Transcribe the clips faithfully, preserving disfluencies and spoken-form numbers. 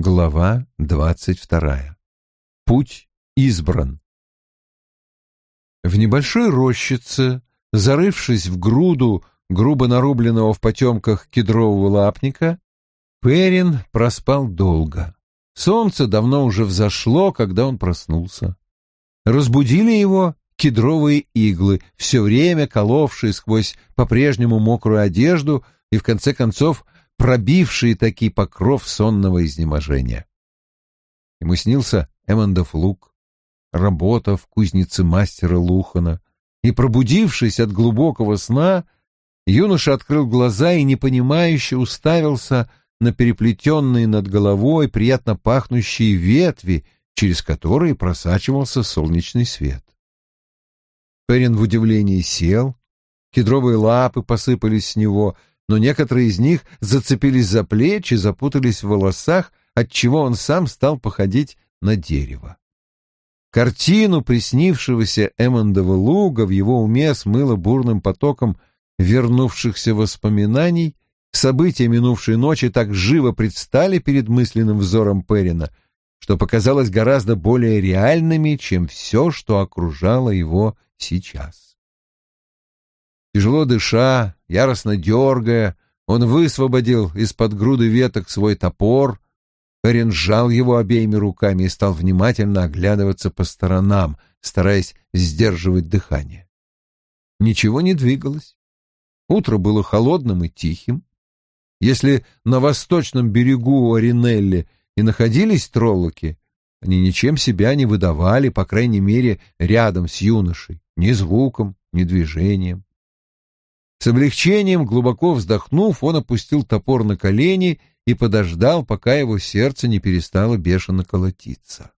Глава двадцать вторая. Путь избран. В небольшой рощице, зарывшись в груду грубо нарубленного в потемках кедрового лапника, Перин проспал долго. Солнце давно уже взошло, когда он проснулся. Разбудили его кедровые иглы, все время коловшие сквозь по-прежнему мокрую одежду и, в конце концов, пробившие таки покров сонного изнеможения. Ему снился Эммондов лук, работа в кузнице мастера Лухана, и, пробудившись от глубокого сна, юноша открыл глаза и непонимающе уставился на переплетенные над головой приятно пахнущие ветви, через которые просачивался солнечный свет. Перин в удивлении сел, кедровые лапы посыпались с него, но некоторые из них зацепились за плечи, запутались в волосах, отчего он сам стал походить на дерево. Картину приснившегося Эммондова луга в его уме смыло бурным потоком вернувшихся воспоминаний. События минувшей ночи так живо предстали перед мысленным взором Перина, что показалось гораздо более реальными, чем все, что окружало его сейчас. Тяжело дыша, яростно дергая, он высвободил из-под груды веток свой топор. Перин сжал его обеими руками и стал внимательно оглядываться по сторонам, стараясь сдерживать дыхание. Ничего не двигалось. Утро было холодным и тихим. Если на восточном берегу Оринелли и находились троллоки, они ничем себя не выдавали, по крайней мере, рядом с юношей, ни звуком, ни движением. С облегчением, глубоко вздохнув, он опустил топор на колени и подождал, пока его сердце не перестало бешено колотиться.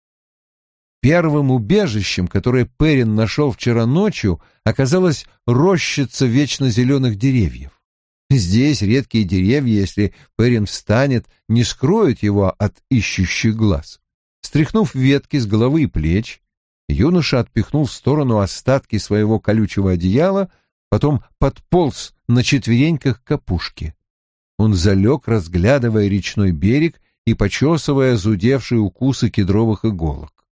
Первым убежищем, которое Перин нашел вчера ночью, оказалась рощица вечно зеленых деревьев. Здесь редкие деревья, если Перин встанет, не скроют его от ищущих глаз. Стряхнув ветки с головы и плеч, юноша отпихнул в сторону остатки своего колючего одеяла, потом подполз на четвереньках к опушке. Он залег, разглядывая речной берег и почесывая зудевшие укусы кедровых иголок.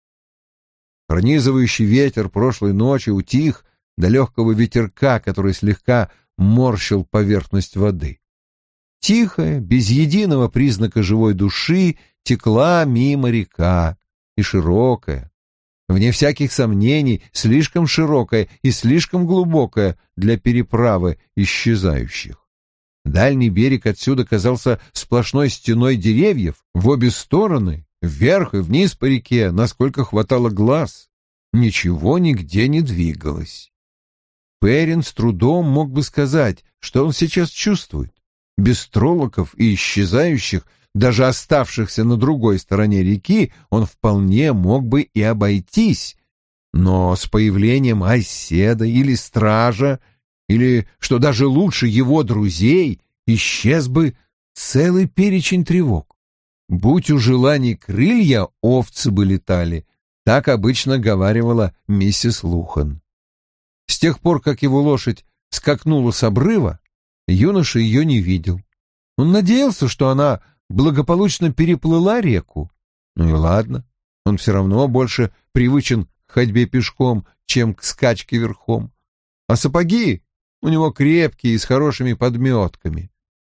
Пронизывающий ветер прошлой ночи утих до легкого ветерка, который слегка морщил поверхность воды. Тихая, без единого признака живой души, текла мимо река, и широкая, вне всяких сомнений, слишком широкая и слишком глубокая для переправы исчезающих. Дальний берег отсюда казался сплошной стеной деревьев в обе стороны, вверх и вниз по реке, насколько хватало глаз. Ничего нигде не двигалось. Перин с трудом мог бы сказать, что он сейчас чувствует. Без троллоков и исчезающих, даже оставшихся на другой стороне реки, он вполне мог бы и обойтись, но с появлением оседа или стража, или, что даже лучше, его друзей, исчез бы целый перечень тревог. Будь у желаний крылья, овцы бы летали, так обычно говаривала миссис Лухан. С тех пор, как его лошадь скакнула с обрыва, юноша ее не видел. Он надеялся, что она благополучно переплыла реку. Ну и ладно, он все равно больше привычен к ходьбе пешком, чем к скачке верхом. А сапоги у него крепкие и с хорошими подметками.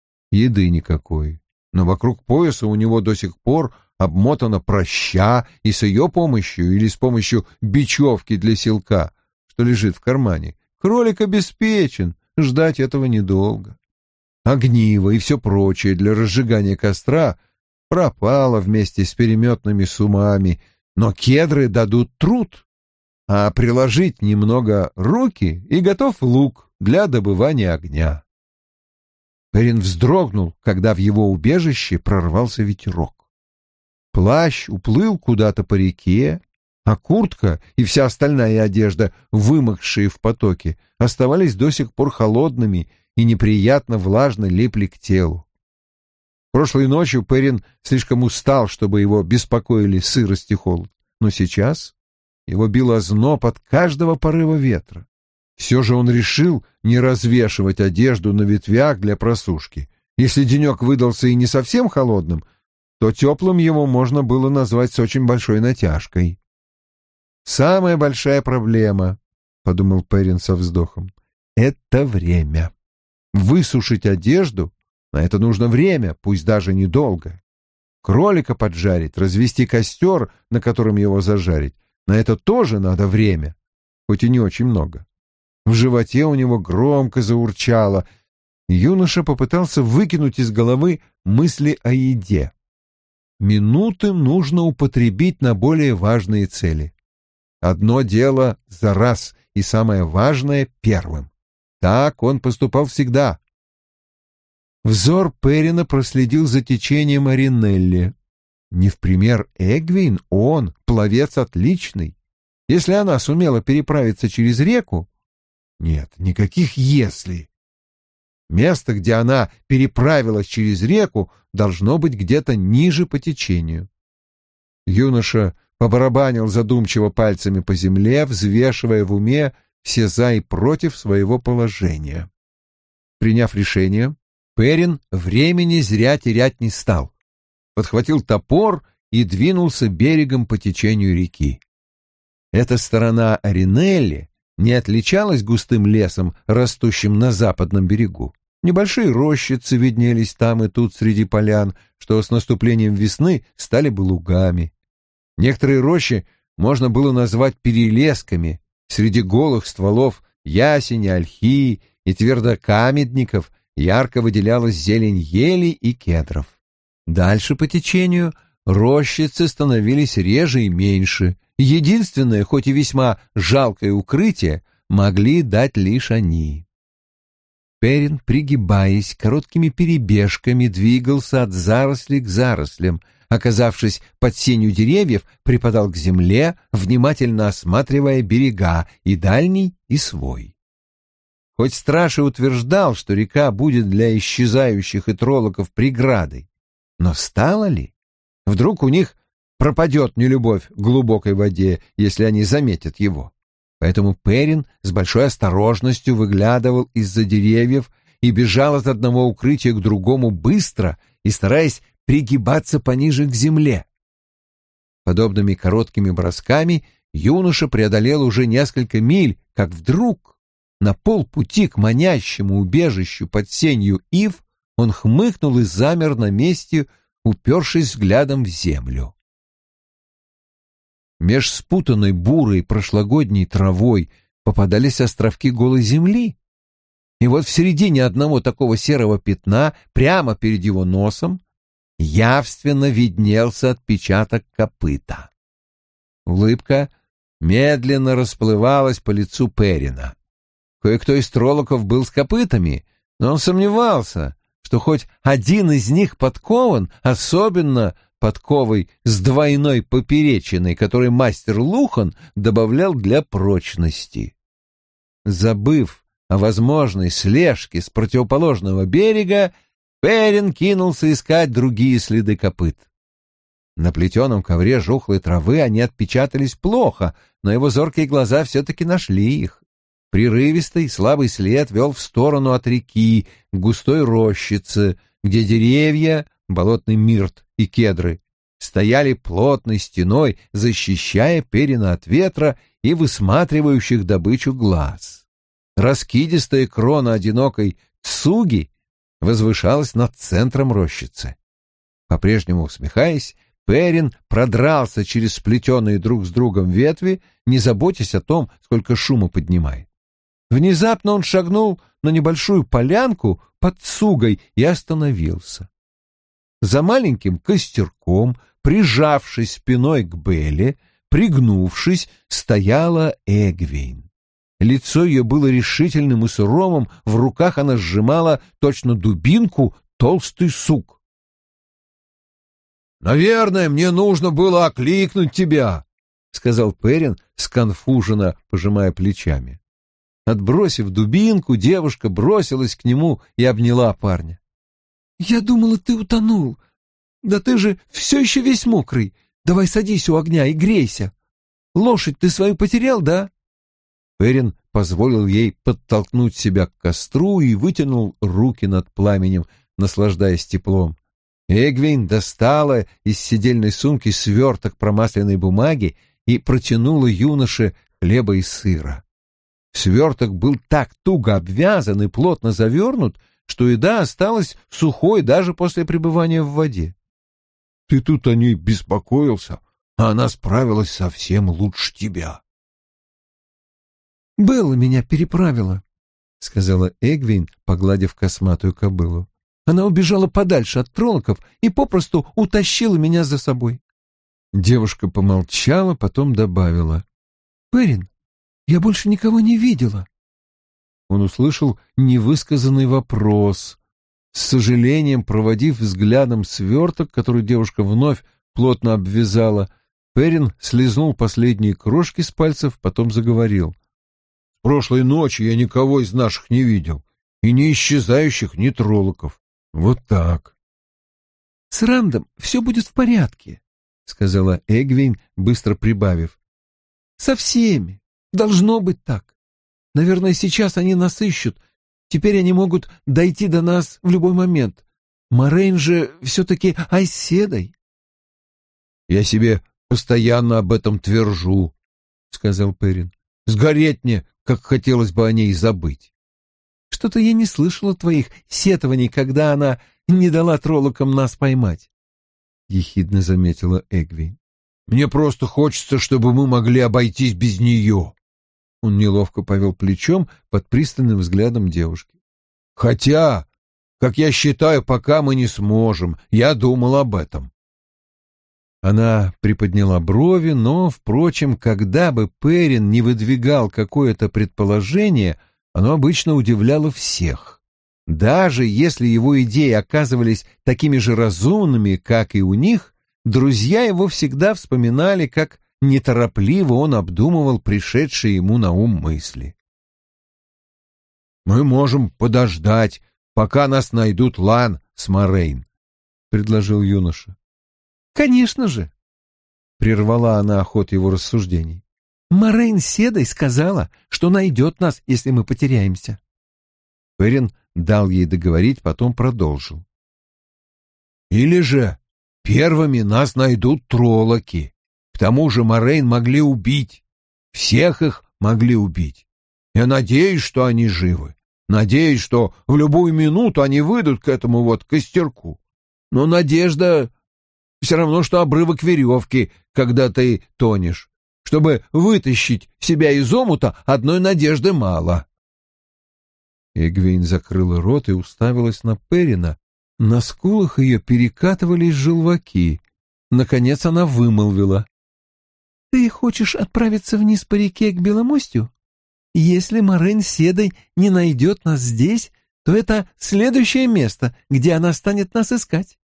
Еды никакой, но вокруг пояса у него до сих пор обмотана проща, и с ее помощью или с помощью бечевки для селка, что лежит в кармане, кролик обеспечен, ждать этого недолго. Огниво и все прочее для разжигания костра пропало вместе с переметными сумами, но кедры дадут труд, а приложить немного руки, и готов лук для добывания огня. Перин вздрогнул, когда в его убежище прорвался ветерок. Плащ уплыл куда-то по реке, а куртка и вся остальная одежда, вымокшие в потоке, оставались до сих пор холодными и неприятно влажно липли к телу. Прошлой ночью Перин слишком устал, чтобы его беспокоили сырость и холод, но сейчас его бил озноб от каждого порыва ветра. Все же он решил не развешивать одежду на ветвях для просушки. Если денек выдался и не совсем холодным, то теплым его можно было назвать с очень большой натяжкой. «Самая большая проблема», — подумал Перрин со вздохом, — «это время. Высушить одежду — на это нужно время, пусть даже недолго. Кролика поджарить, развести костер, на котором его зажарить — на это тоже надо время, хоть и не очень много». В животе у него громко заурчало. Юноша попытался выкинуть из головы мысли о еде. Минуты нужно употребить на более важные цели. Одно дело за раз, и самое важное — первым. Так он поступал всегда. Взор Перрина проследил за течением Аринелли. Не в пример Эгвин, он, пловец отличный. Если она сумела переправиться через реку... Нет, никаких «если». Место, где она переправилась через реку, должно быть где-то ниже по течению. Юноша побарабанил задумчиво пальцами по земле, взвешивая в уме все «за» и «против» своего положения. Приняв решение, Перрин времени зря терять не стал. Подхватил топор и двинулся берегом по течению реки. Эта сторона Аринелли не отличалась густым лесом, растущим на западном берегу. Небольшие рощицы виднелись там и тут среди полян, что с наступлением весны стали бы лугами. Некоторые рощи можно было назвать перелесками. Среди голых стволов ясени, ольхи и твердокамедников ярко выделялась зелень елей и кедров. Дальше по течению рощицы становились реже и меньше. Единственное, хоть и весьма жалкое укрытие, могли дать лишь они. Перрин, пригибаясь, короткими перебежками двигался от заросли к зарослям. Оказавшись под сенью деревьев, припадал к земле, внимательно осматривая берега, и дальний, и свой. Хоть страж и утверждал, что река будет для исчезающих и троллоков преградой, но стало ли? Вдруг у них пропадет нелюбовь к глубокой воде, если они заметят его. Поэтому Перрин с большой осторожностью выглядывал из-за деревьев и бежал от одного укрытия к другому быстро и стараясь пригибаться пониже к земле. Подобными короткими бросками юноша преодолел уже несколько миль, как вдруг на полпути к манящему убежищу под сенью ив он хмыкнул и замер на месте, упершись взглядом в землю. Меж спутанной бурой прошлогодней травой попадались островки голой земли. И вот в середине одного такого серого пятна, прямо перед его носом, явственно виднелся отпечаток копыта. Улыбка медленно расплывалась по лицу Перрина. Кое-кто из троллоков был с копытами, но он сомневался, что хоть один из них подкован, особенно подковой с двойной поперечиной, который мастер Лухан добавлял для прочности. Забыв о возможной слежке с противоположного берега, Перрин кинулся искать другие следы копыт. На плетеном ковре жухлой травы они отпечатались плохо, но его зоркие глаза все-таки нашли их. Прерывистый слабый след вел в сторону от реки, к густой рощице, где деревья, болотный мирт и кедры стояли плотной стеной, защищая Перрина от ветра и высматривающих добычу глаз. Раскидистая крона одинокой цуги возвышалась над центром рощицы. По-прежнему усмехаясь, Перрин продрался через сплетенные друг с другом ветви, не заботясь о том, сколько шума поднимает. Внезапно он шагнул на небольшую полянку под цугой и остановился. За маленьким костерком, прижавшись спиной к Белле, пригнувшись, стояла Эгвин. Лицо ее было решительным и суровым, в руках она сжимала точно дубинку толстый сук. «Наверное, мне нужно было окликнуть тебя», — сказал Перрин, сконфуженно пожимая плечами. Отбросив дубинку, девушка бросилась к нему и обняла парня. «Я думала, ты утонул. Да ты же все еще весь мокрый. Давай садись у огня и грейся. Лошадь ты свою потерял, да?» Перрин позволил ей подтолкнуть себя к костру и вытянул руки над пламенем, наслаждаясь теплом. Эгвин достала из седельной сумки сверток промасленной бумаги и протянула юноше хлеба и сыра. Сверток был так туго обвязан и плотно завернут, что еда осталась сухой даже после пребывания в воде. «Ты тут о ней беспокоился, а она справилась совсем лучше тебя». «Белла меня переправила», — сказала Эгвин, погладив косматую кобылу. «Она убежала подальше от троллоков и попросту утащила меня за собой». Девушка помолчала, потом добавила: «Перин, я больше никого не видела». Он услышал невысказанный вопрос. С сожалением, проводив взглядом сверток, который девушка вновь плотно обвязала, Перин слезнул последние крошки с пальцев, потом заговорил: «С прошлой ночи я никого из наших не видел, и ни исчезающих, ни троллоков. Вот так». «С Рандом все будет в порядке», — сказала Эгвин, быстро прибавив. «Со всеми. Должно быть так. Наверное, сейчас они нас ищут. Теперь они могут дойти до нас в любой момент. Морейн же все-таки оседой». «Я себе постоянно об этом твержу», — сказал Перин. «Сгореть мне, как хотелось бы о ней забыть». «Что-то я не слышала твоих сетований, когда она не дала троллокам нас поймать», — ехидно заметила Эгвин. «Мне просто хочется, чтобы мы могли обойтись без нее». Он неловко повел плечом под пристальным взглядом девушки. «Хотя, как я считаю, пока мы не сможем. Я думал об этом». Она приподняла брови, но, впрочем, когда бы Перин не выдвигал какое-то предположение, оно обычно удивляло всех. Даже если его идеи оказывались такими же разумными, как и у них, друзья его всегда вспоминали, как неторопливо он обдумывал пришедшие ему на ум мысли. «Мы можем подождать, пока нас найдут Лан с Морейн», — предложил юноша. «Конечно же», — прервала она ход его рассуждений. «Морейн Седой сказала, что найдет нас, если мы потеряемся». Перин дал ей договорить, потом продолжил. «Или же первыми нас найдут троллоки. К тому же Морейн могли убить. Всех их могли убить. Я надеюсь, что они живы. Надеюсь, что в любую минуту они выйдут к этому вот костерку. Но надежда все равно, что обрывок веревки, когда ты тонешь. Чтобы вытащить себя из омута, одной надежды мало». Эгвин закрыла рот и уставилась на Перина. На скулах ее перекатывались желваки. Наконец она вымолвила: «Ты хочешь отправиться вниз по реке к Беломостью? Если Морейн Седой не найдет нас здесь, то это следующее место, где она станет нас искать».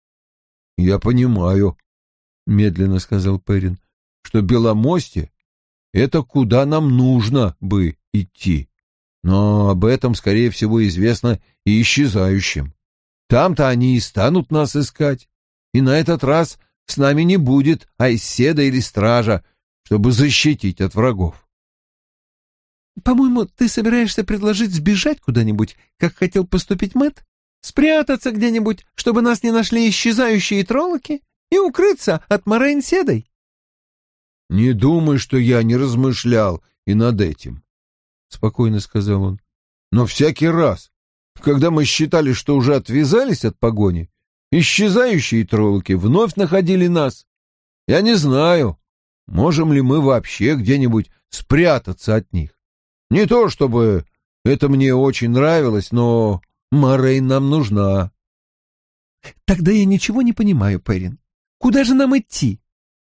«Я понимаю», — медленно сказал Перин, — «что Беломостье — это куда нам нужно бы идти. Но об этом, скорее всего, известно и исчезающим. Там-то они и станут нас искать, и на этот раз с нами не будет айседа или стража, чтобы защитить от врагов». «По-моему, ты собираешься предложить сбежать куда-нибудь, как хотел поступить Мэтт? Спрятаться где-нибудь, чтобы нас не нашли исчезающие троллоки, и укрыться от Морейн Седой?» «Не думай, что я не размышлял и над этим», — спокойно сказал он. «Но всякий раз, когда мы считали, что уже отвязались от погони, исчезающие троллоки вновь находили нас. Я не знаю, можем ли мы вообще где-нибудь спрятаться от них. Не то чтобы это мне очень нравилось, но Морейн нам нужна». «Тогда я ничего не понимаю, Перин. Куда же нам идти?»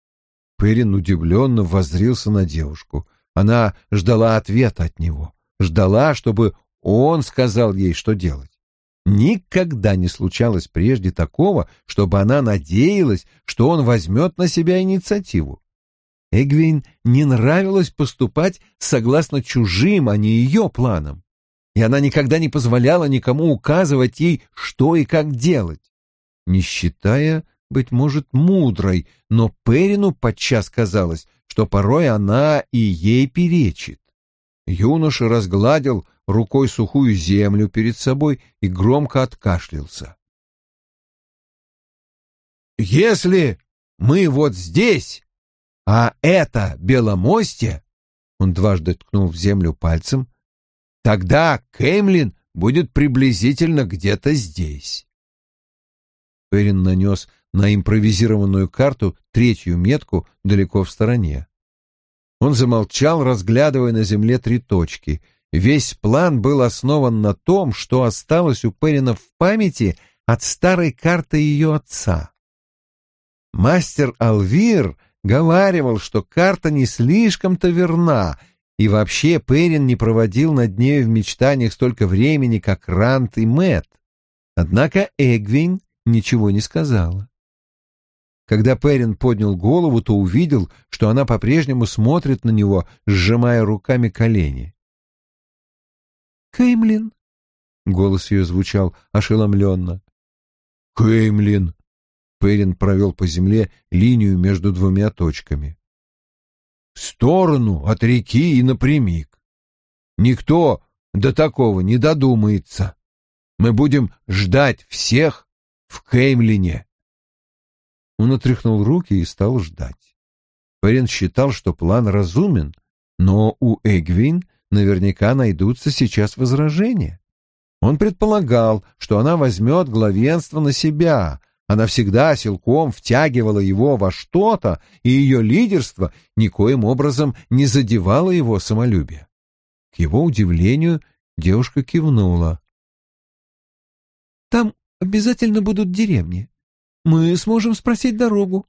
Перин удивленно воззрился на девушку. Она ждала ответа от него, ждала, чтобы он сказал ей, что делать. Никогда не случалось прежде такого, чтобы она надеялась, что он возьмет на себя инициативу. Эгвин не нравилось поступать согласно чужим, а не ее планам, и она никогда не позволяла никому указывать ей, что и как делать, не считая, быть может, мудрой, но Перину подчас казалось, что порой она и ей перечит. Юноша разгладил рукой сухую землю перед собой и громко откашлялся. если мы вот здесь, а это Беломостье, он дважды ткнул в землю пальцем, тогда Кеймлин будет приблизительно где-то здесь. Перин нанес на импровизированную карту третью метку далеко в стороне. Он замолчал, разглядывая на земле три точки. Весь план был основан на том, что осталось у Перина в памяти от старой карты ее отца. Мастер Алвир говаривал, что карта не слишком-то верна, и вообще Перин не проводил над нею в мечтаниях столько времени, как Рант и Мэтт. Однако Эгвин ничего не сказала. Когда Перин поднял голову, то увидел, что она по-прежнему смотрит на него, сжимая руками колени. «Кеймлин?» — голос ее звучал ошеломленно. «Кеймлин!» — Перин провел по земле линию между двумя точками. «В сторону от реки и напрямик. Никто до такого не додумается. Мы будем ждать всех в Кеймлине». Он отряхнул руки и стал ждать. Перин считал, что план разумен, но у Эгвин наверняка найдутся сейчас возражения. Он предполагал, что она возьмет главенство на себя. Она всегда силком втягивала его во что-то, и ее лидерство никоим образом не задевало его самолюбие. К его удивлению, девушка кивнула. «Там обязательно будут деревни. Мы сможем спросить дорогу».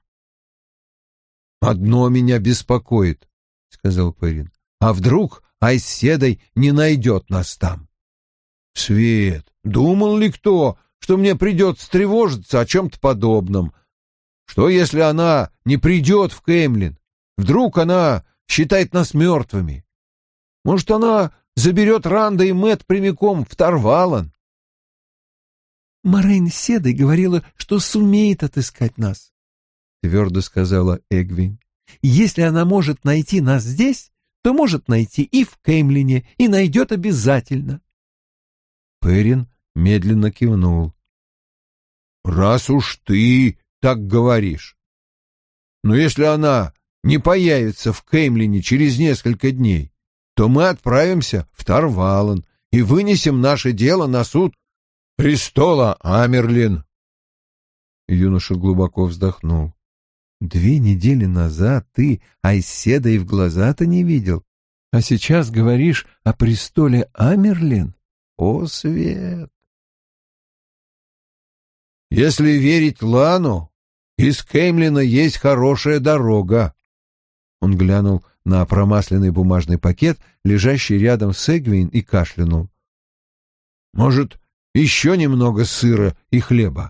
«Одно меня беспокоит», — сказал Перин. «А вдруг Айседой не найдет нас там?» «Свет, думал ли кто, что мне придется тревожиться о чем-то подобном? Что, если она не придет в Кеймлин? Вдруг она считает нас мертвыми? Может, она заберет Ранда и Мэтт прямиком в Тарвалан?» «Морейн Седой говорила, что сумеет отыскать нас», — твердо сказала Эгвин. «Если она может найти нас здесь, то может найти и в Кеймлине, и найдет обязательно». Перин медленно кивнул. «Раз уж ты так говоришь. Но если она не появится в Кеймлине через несколько дней, то мы отправимся в Тарвалан и вынесем наше дело на суд престола Амерлин». Юноша глубоко вздохнул. «Две недели назад ты Айседа и в глаза-то не видел, а сейчас говоришь о престоле Амерлин? О, Свет!» «Если верить Лану, из Кеймлина есть хорошая дорога». Он глянул на промасленный бумажный пакет, лежащий рядом с Эгвин, и кашлянул. «Может, еще немного сыра и хлеба?»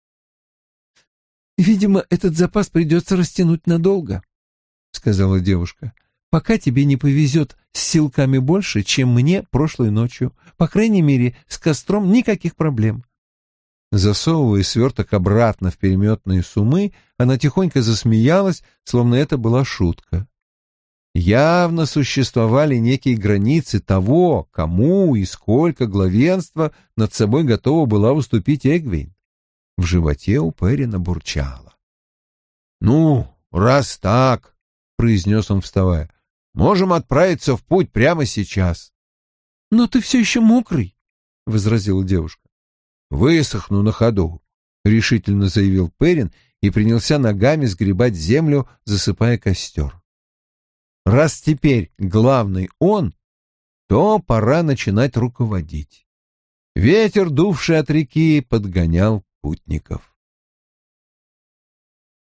«Видимо, этот запас придется растянуть надолго», — сказала девушка. «Пока тебе не повезет с силками больше, чем мне прошлой ночью. По крайней мере, с костром никаких проблем». Засовывая сверток обратно в переметные сумы, она тихонько засмеялась, словно это была шутка. Явно существовали некие границы того, кому и сколько главенства над собой готова была уступить Эгвин. В животе у Перина бурчало. «Ну, раз так, — произнес он, вставая, — можем отправиться в путь прямо сейчас». «Но ты все еще мокрый, — возразила девушка. «Высохну на ходу», — решительно заявил Перин и принялся ногами сгребать землю, засыпая костер. Раз теперь главный он, то пора начинать руководить. Ветер, дувший от реки, подгонял путников.